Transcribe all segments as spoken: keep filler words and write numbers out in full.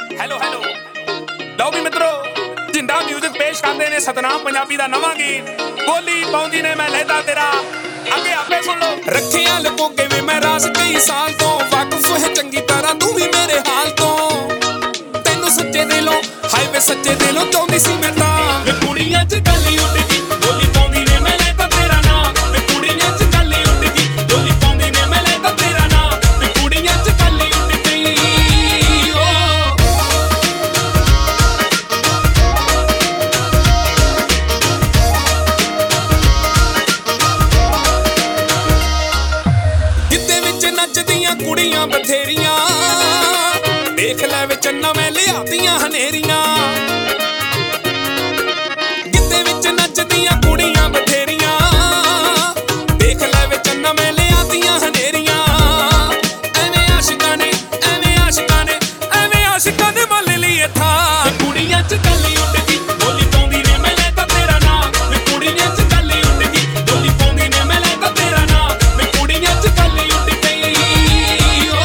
Hello hello ਲਓ ਵੀ ਮਿੱਤਰੋ, ਜਿੰਦਾ ਮਿਊਜ਼ਿਕ ਪੇਸ਼ ਕਰਦੇ ਨੇ ਸਤਨਾਮ ਪੰਜਾਬੀ ਦਾ ਨਵਾਂ ਗੀਤ। ਬੋਲੀ ਪਾਉਂਦੀ ਨੇ ਮੈਂ ਲੈਦਾ ਤੇਰਾ, ਅੱਗੇ ਆਪੇ ਸੁਣ ਲਓ। ਰੱਖਿਆ ਲੁਕੋ ਕੇ ਵੀ ਮੈਂ ਰਾਜ਼ ਕਈ ਸਾਲ ਤੋਂ, ਵਾਕਫ ਹੈ ਚੰਗੀ ਤਰ੍ਹਾਂ ਤੂੰ ਵੀ ਮੇਰੇ ਹਾਲ ਤੋਂ। ਤੈਨੂੰ ਸੱਚੇ ਦਿਲੋਂ ਹਾਏ ਵੇ ਸੱਚੇ ਦਿਲੋਂ ਚਾਹੁੰਦੀ ਸੀ ਮੈਂ ਤਾਂ। ਵੇ ਕੁੜੀਆਂ ਚ ਗੱਲ ਉੱਡ ਗਈ, ਬੋਲੀ ਪਾਉਂਦੀ ਨੇ ਮੈਂ ਲੈਦਾ ਤੇਰਾ ਨਾਂ। ਵੇ ਕੁੜੀਆਂ ਚ ਗੱਲ ਉੱਡ ਗਈ, ਬੋਲੀ ਪਾਉਂਦੀ ਨੇ ਮੈਂ ਲੈਦਾ ਤੇਰਾ ਨਾਂ। ਵੇ ਕੁੜੀਆਂ ਚ ਗੱਲ ਉੱਡ ਗਈ ਓ। ਗਿੱਧੇ ਵਿੱਚ ਨੱਚਦੀਆਂ ਕੁੜੀਆਂ ਬਥੇਰੀਆਂ, ਦੇਖ ਲੈ ਵਿੱਚ ਨਵੇਂ ਲਿਆਤੀਆਂ ਹਨੇਰੀਆਂ। ਗਿੱਧੇ ਵਿੱਚ ਨੱਚਦੀਆਂ ਕੁੜੀਆਂ ਬਥੇਰੀਆਂ, ਦੇਖ ਲੈ ਵਿੱਚ ਨਵੇਂ ਲਿਆਤੀਆਂ ਹਨੇਰੀਆਂ। ਐਵੇਂ ਆਸ਼ਿਕਾਂ ਨੇ ਐਵੇਂ ਆਸ਼ਿਕਾਂ ਨੇ ਐਵੇਂ ਆਸ਼ਿਕਾਂ ਨੇ ਮੱਲ ਲਈ ਥਾਂ। ਵੇ ਕੁੜੀਆਂ ਚ ਗੱਲ ਉੱਡ ਗਈ, ਬੋਲੀ ਪਾਉਂਦੀ ਨੇ ਮੈਂ ਲੈਦਾ ਤੇਰਾ ਨਾਂ। ਵੇ ਕੁੜੀਆਂ ਚ ਗੱਲ ਉੱਡ ਗਈ, ਬੋਲੀ ਪਾਉਂਦੀ ਨੇ ਮੈਂ ਲੈਦਾ ਤੇਰਾ ਨਾਂ। ਵੇ ਕੁੜੀਆਂ ਚ ਗੱਲ ਉੱਡ ਗਈ ਓ।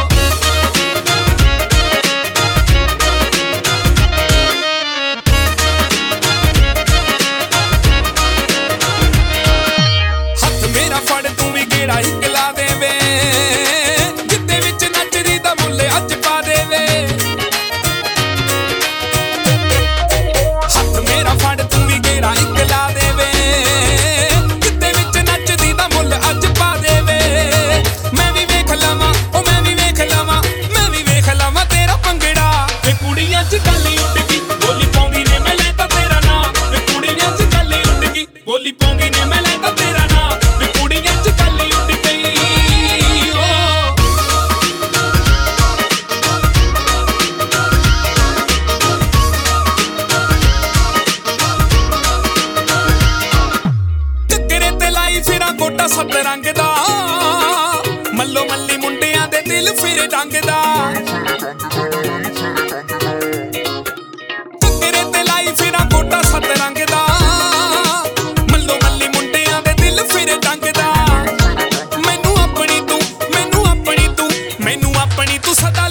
ਹੱਥ ਮੇਰਾ ਫੜ ਤੂੰ ਵੀ ਗੇੜਾ ਇੱਕ ਲਾ ਦੇਵੇ, ਜਿੱਦੇ ਵਿੱਚ ਨੱਚਦੀ ਦਾ ਮੁੱਲ ਅੱਜ ਪਾ ਦੇਵੇ। ਹੱਥ ਮੇਰਾ ਫੜ ਤੂੰ ਵੀ ਗੇੜਾ ਇੱਕ ਲਾ ਦੇਵੇ, ਜਿੱਦੇ ਵਿੱਚ ਨੱਚਦੀ ਦਾ ਮੁੱਲ ਅੱਜ ਪਾ ਦੇਵੇ। ਮੈਂ ਵੀ ਵੇਖ ਲਵਾਂ ਉਹ ਮੈਂ ਵੀ ਵੇਖ ਲਵਾਂ ਮੈਂ ਵੀ ਵੇਖ ਲਵਾਂ ਤੇਰਾ ਭੰਗੜਾ। ਵੇ ਕੁੜੀਆਂ ਚ ਗੱਲ ਉੱਡ ਗਈ, ਬੋਲੀ ਪਾਉਂਦੀ ਨੇ ਮੈਂ ਲੈਦਾ ਤੇਰਾ ਨਾਂ। ਵੇ ਕੁੜੀਆਂ ਚ ਗੱਲ ਉੱਡ ਗਈ, ਬੋਲੀ ਪਾਉਂਦੀ ਨੇ ਮੈਂ ਲੈਦਾ ਤੇਰਾ ਨਾਂ। ਵੇ ਕੁੜੀਆਂ ਚ ਗੱਲ ਉੱਡ ਗਈ ਓ। ਘੱਗਰੇ ਤੇ ਲਾਈ ਫਿਰਾਂ ਗੋਟਾ ਸੱਤ ਰੰਗ ਦਾ, ਮੱਲੋ ਮੱਲੀ ਮੁੰਡਿਆਂ ਦੇ ਦਿਲ ਫਿਰ ਡੰਗਦਾ। ਘੱਗਰੇ ਤੇ ਲਾਈ ਫਿਰਾਂ ਗੋਟਾ ਸੱਤ ਰੰਗ ਦਾ, ਮੱਲੋ ਮੱਲੀ ਮੁੰਡਿਆਂ ਦੇ ਦਿਲ ਫਿਰ ਡੰਗਦਾ। ਮੈਨੂੰ ਆਪਣੀ ਤੂੰ ਮੈਨੂੰ ਆਪਣੀ ਤੂੰ ਮੈਨੂੰ ਆਪਣੀ ਤੂੰ ਸਦਾ